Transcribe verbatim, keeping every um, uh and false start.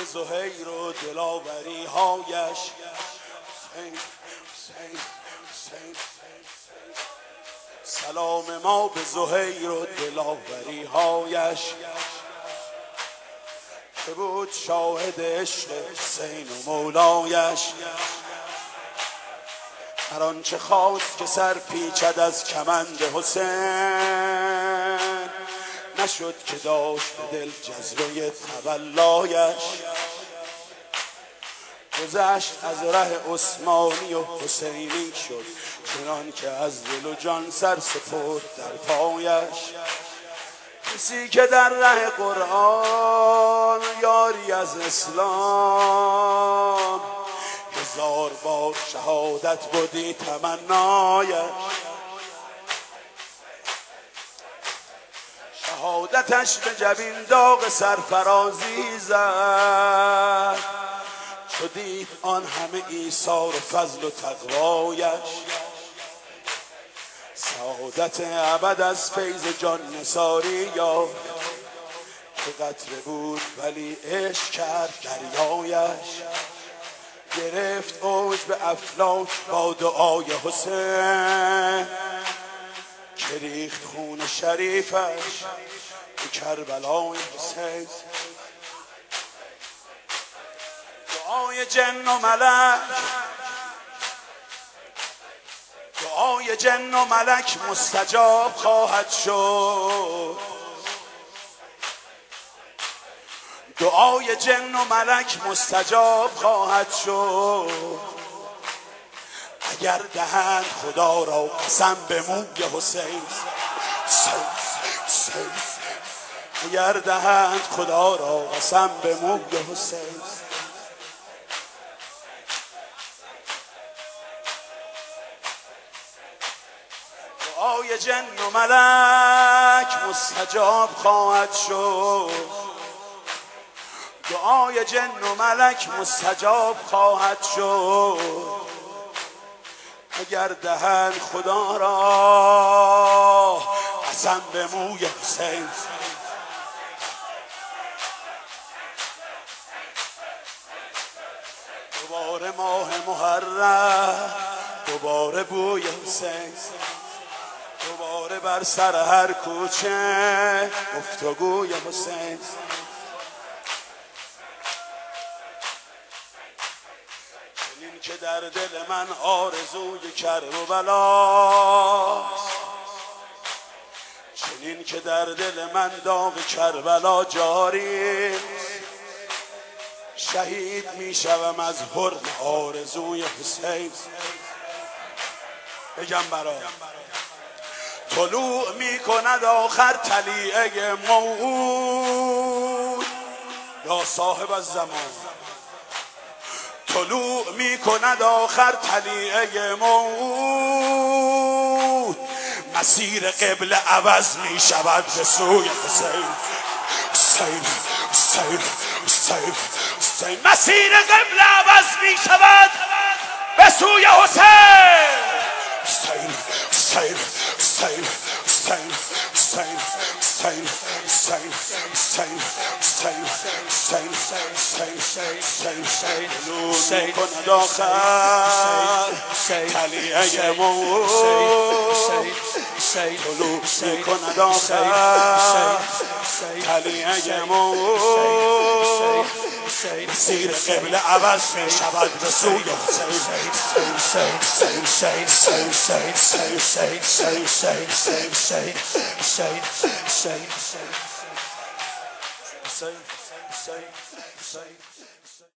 به زهیر و دلاوری هایش. سلام ما به زهیر و دلاوری هایش که بود شاهد عشق حسین و مولایش. هر آنچه خواست که سر پیچد از کمند حسین، نشد که داشت به دل جذبه تولایش. گذشت از ره عثمانی و حسینی شد، چنان که از دل و جان سر سپرد در پایش. کسی که در ره قرآن یاری از اسلام، هزار بار شهادت بودی تمنایش. شهادتش به جبین داغ سرفرازی زد، چو دید آن همه ایثار و فضل و تقوایش. سعادت ابد از فیض جان نثاری یافت، که قطره بود ولی عشق کرد دریایش. گرفت اوج به افلاک با دعای حسین، که ریخت خون شریفش به کربلای حسین. دعای جن و ملک، دعای جن و ملک مستجاب خواهد شد. دعای جن و ملک مستجاب خواهد شد، اگر دهند خدا را قسم به موی حسین. اگر دهند خدا را قسم به موی حسین. دعای جن و ملک مستجاب خواهد شد. دعای جن و ملک مستجاب خواهد شد، اگر دهند خدا را قسم به موی حسین. دوباره ماه محرم، دوباره بوی حسین، دوباره بر سر هر کوچه گفتگوی حسین. چنین که در دل من آرزوی کربلاست، چنین که در دل من داغ کربلا جاری. شهید می شوم از حرم آرزوی حسین. بگم برای طلوع می کند آخر طلیعه موعود، یا صاحب الزمان. طلوع می کند آخر طلیعه موعود، مسیر قبل عوض می شود به سوی حسین. حسین حسین حسین حسین. مسیر قبل عوض می شود به سوی حسین. حسین حسین حسین حسین حسین حسین حسین حسین حسین حسین حسین حسین حسین کند آخر طلیعه موعود. طلوع کند آخر طلیعه موعود، مسیر قبل عوض می شود به سوی حسین.